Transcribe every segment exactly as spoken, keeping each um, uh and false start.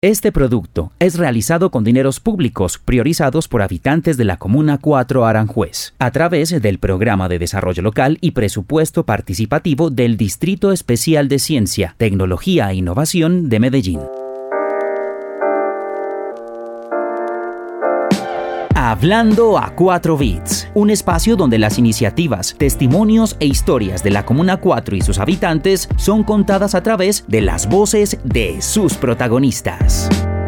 Este producto es realizado con dineros públicos priorizados por habitantes de la Comuna cuatro Aranjuez, a través del Programa de Desarrollo Local y Presupuesto Participativo del Distrito Especial de Ciencia, Tecnología e Innovación de Medellín. Hablando a cuatro bits, un espacio donde las iniciativas, testimonios e historias de la Comuna cuatro y sus habitantes son contadas a través de las voces de sus protagonistas.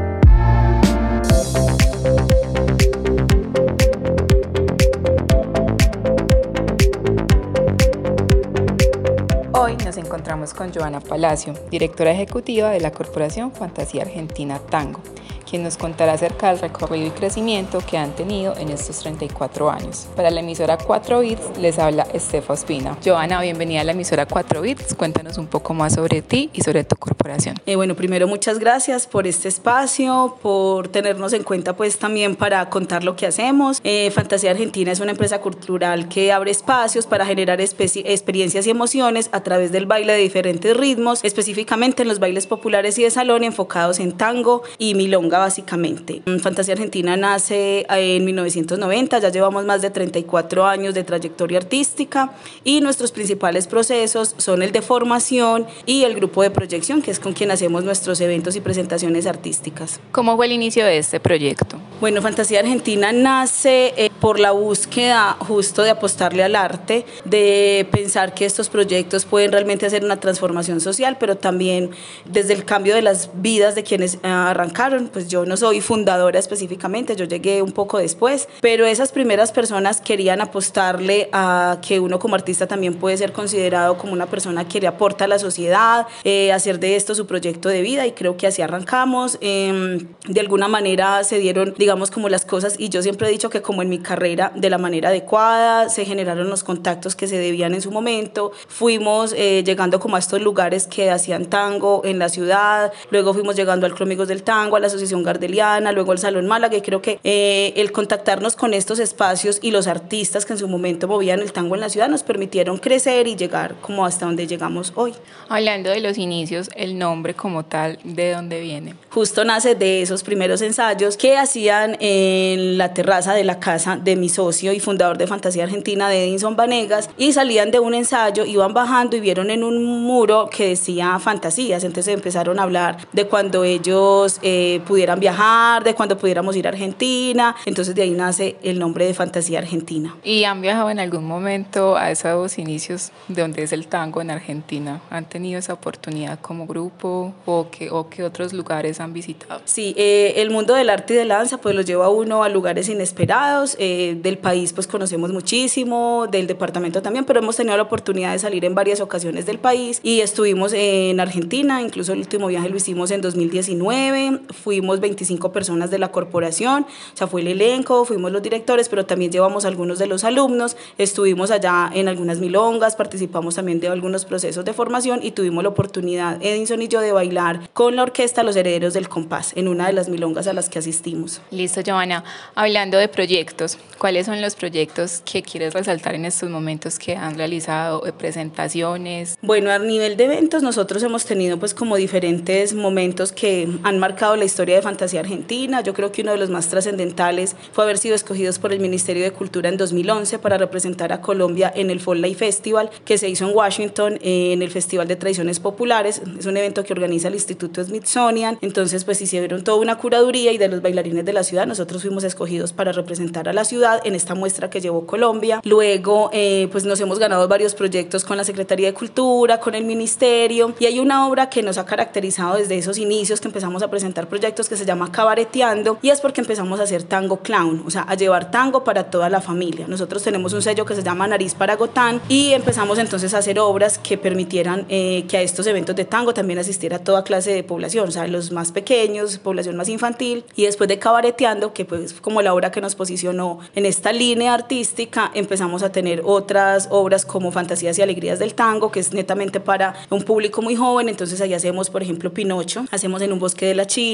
Hoy nos encontramos con Joana Palacio, directora ejecutiva de la Corporación Fantasía Argentina Tango, quien nos contará acerca del recorrido y crecimiento que han tenido en estos treinta y cuatro años. Para la emisora cuatro bits les habla Estefa Ospina. Joana, bienvenida a la emisora cuatro bits. Cuéntanos un poco más sobre ti y sobre tu corporación. Eh, bueno, primero muchas gracias por este espacio, por tenernos en cuenta pues también para contar lo que hacemos. Eh, Fantasía Argentina es una empresa cultural que abre espacios para generar especi- experiencias y emociones a través del baile de diferentes ritmos, específicamente en los bailes populares y de salón enfocados en tango y milonga básicamente. Fantasía Argentina nace en mil novecientos noventa, ya llevamos más de treinta y cuatro años de trayectoria artística y nuestros principales procesos son el de formación y el grupo de proyección, que es con quien hacemos nuestros eventos y presentaciones artísticas. ¿Cómo fue el inicio de este proyecto? Bueno, Fantasía Argentina nace eh, por la búsqueda justo de apostarle al arte, de pensar que estos proyectos pueden realmente hacer una transformación social, pero también desde el cambio de las vidas de quienes eh, arrancaron. Pues yo no soy fundadora específicamente, yo llegué un poco después, pero esas primeras personas querían apostarle a que uno como artista también puede ser considerado como una persona que le aporta a la sociedad, eh, hacer de esto su proyecto de vida, y creo que así arrancamos. Eh, de alguna manera se dieron, digamos, como las cosas, y yo siempre he dicho que como en mi carrera, de la manera adecuada, se generaron los contactos que se debían en su momento, fuimos eh, llegando como a estos lugares que hacían tango en la ciudad, luego fuimos llegando al Club Amigos del Tango, a la Asociación Gardeliana, luego el Salón Málaga, y creo que eh, el contactarnos con estos espacios y los artistas que en su momento movían el tango en la ciudad nos permitieron crecer y llegar como hasta donde llegamos hoy. Hablando de los inicios, el nombre como tal, ¿de dónde viene? Justo nace de esos primeros ensayos que hacían en la terraza de la casa de mi socio y fundador de Fantasía Argentina, de Edinson Vanegas, y salían de un ensayo, iban bajando y vieron en un muro que decía fantasías, entonces empezaron a hablar de cuando ellos eh, pudieran viajar, de cuando pudiéramos ir a Argentina, entonces de ahí nace el nombre de Fantasía Argentina. ¿Y han viajado en algún momento a esos inicios de donde es el tango en Argentina? ¿Han tenido esa oportunidad como grupo o qué, o qué otros lugares han visitado? Sí, eh, el mundo del arte y de la danza pues lo lleva a uno a lugares inesperados, eh, del país pues conocemos muchísimo, del departamento también, pero hemos tenido la oportunidad de salir en varias ocasiones del país y estuvimos en Argentina, incluso el último viaje lo hicimos en dos mil diecinueve, fuimos veinticinco personas de la corporación, o sea, fue el elenco, fuimos los directores, pero también llevamos algunos de los alumnos, estuvimos allá en algunas milongas, participamos también de algunos procesos de formación y tuvimos la oportunidad, Edinson y yo, de bailar con la orquesta Los Herederos del Compás, en una de las milongas a las que asistimos. Listo, Joana. Hablando de proyectos, ¿cuáles son los proyectos que quieres resaltar en estos momentos que han realizado, presentaciones? Bueno, a nivel de eventos nosotros hemos tenido pues como diferentes momentos que han marcado la historia de Fantasía Argentina. Yo creo que uno de los más trascendentales fue haber sido escogidos por el Ministerio de Cultura en dos mil once para representar a Colombia en el Fall Life Festival que se hizo en Washington, en el Festival de Tradiciones Populares. Es un evento que organiza el Instituto Smithsonian, entonces pues hicieron toda una curaduría y de los bailarines de la ciudad nosotros fuimos escogidos para representar a la ciudad en esta muestra que llevó Colombia. Luego eh, pues nos hemos ganado varios proyectos con la Secretaría de Cultura, con el Ministerio, y hay una obra que nos ha caracterizado desde esos inicios que empezamos a presentar proyectos que se llama Cabareteando, y es porque empezamos a hacer tango clown, o sea, a llevar tango para toda la familia. Nosotros tenemos un sello que se llama Nariz para Gotán y empezamos entonces a hacer obras que permitieran eh, que a estos eventos de tango también asistiera toda clase de población, o sea, los más pequeños, población más infantil, y después de Cabareteando, que pues como la obra que nos posicionó en esta línea artística, empezamos a tener otras obras como Fantasías y Alegrías del Tango, que es netamente para un público muy joven, entonces ahí hacemos, por ejemplo, Pinocho, hacemos En un bosque de la China, y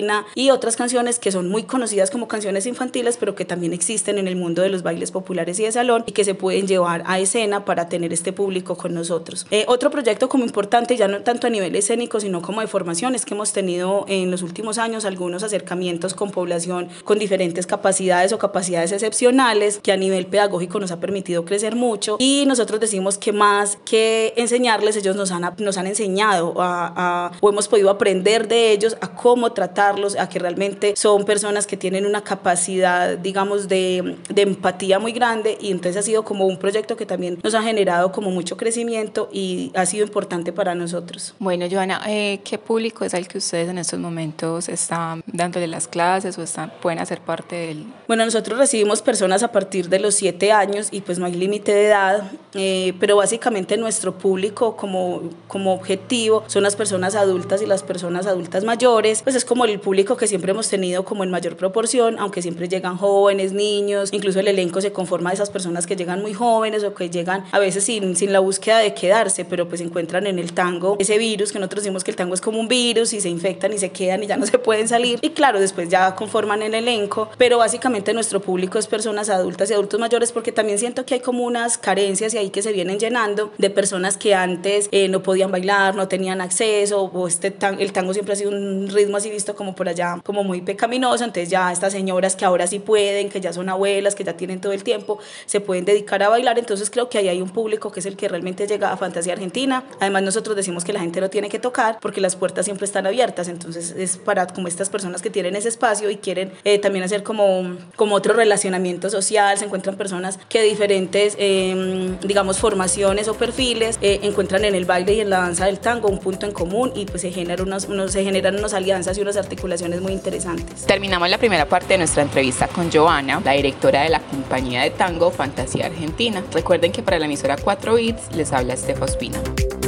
y otras canciones que son muy conocidas como canciones infantiles, pero que también existen en el mundo de los bailes populares y de salón y que se pueden llevar a escena para tener este público con nosotros. Eh, otro proyecto como importante, ya no tanto a nivel escénico, sino como de formación, es que hemos tenido en los últimos años algunos acercamientos con población con diferentes capacidades o capacidades excepcionales que a nivel pedagógico nos ha permitido crecer mucho, y nosotros decimos que más que enseñarles, ellos nos han, nos han enseñado a, a, o hemos podido aprender de ellos a cómo tratarlos, a que realmente son personas que tienen una capacidad, digamos, de, de empatía muy grande, y entonces ha sido como un proyecto que también nos ha generado como mucho crecimiento y ha sido importante para nosotros. Bueno, Johanna, eh, ¿qué público es al que ustedes en estos momentos están dándole las clases o están, pueden hacer parte del...? Bueno, nosotros recibimos personas a partir de los siete años y pues no hay límite de edad, eh, pero básicamente nuestro público como, como objetivo son las personas adultas y las personas adultas mayores, pues es como el público que siempre hemos tenido como en mayor proporción, aunque siempre llegan jóvenes, niños, incluso el elenco se conforma de esas personas que llegan muy jóvenes o que llegan a veces sin, sin la búsqueda de quedarse, pero pues encuentran en el tango ese virus, que nosotros decimos que el tango es como un virus y se infectan y se quedan y ya no se pueden salir, y claro, después ya conforman el elenco, pero básicamente nuestro público es personas adultas y adultos mayores, porque también siento que hay como unas carencias y ahí que se vienen llenando de personas que antes eh, no podían bailar, no tenían acceso, o este tan, el tango siempre ha sido un ritmo así visto como por allá, como muy pecaminoso, entonces ya estas señoras que ahora sí pueden, que ya son abuelas, que ya tienen todo el tiempo, se pueden dedicar a bailar, entonces creo que ahí hay un público que es el que realmente llega a Fantasía Argentina. Además nosotros decimos que la gente no tiene que tocar porque las puertas siempre están abiertas, entonces es para como estas personas que tienen ese espacio y quieren eh, también hacer como, como otro relacionamiento social, se encuentran personas que de diferentes eh, digamos formaciones o perfiles eh, encuentran en el baile y en la danza del tango un punto en común, y pues se generan unos, unos, se generan unas alianzas y unas articulaciones muy interesantes. Terminamos la primera parte de nuestra entrevista con Johanna, la directora de la compañía de tango Fantasía Argentina. Recuerden que para la emisora cuatro bits les habla Estefa Ospina.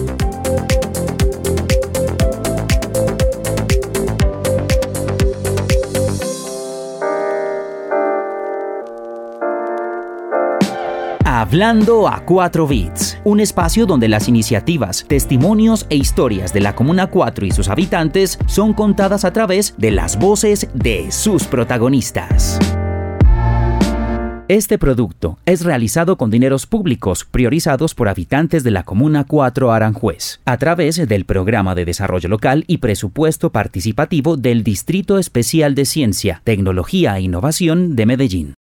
Hablando a cuatro bits, un espacio donde las iniciativas, testimonios e historias de la Comuna cuatro y sus habitantes son contadas a través de las voces de sus protagonistas. Este producto es realizado con dineros públicos priorizados por habitantes de la Comuna cuatro Aranjuez, a través del Programa de Desarrollo Local y Presupuesto Participativo del Distrito Especial de Ciencia, Tecnología e Innovación de Medellín.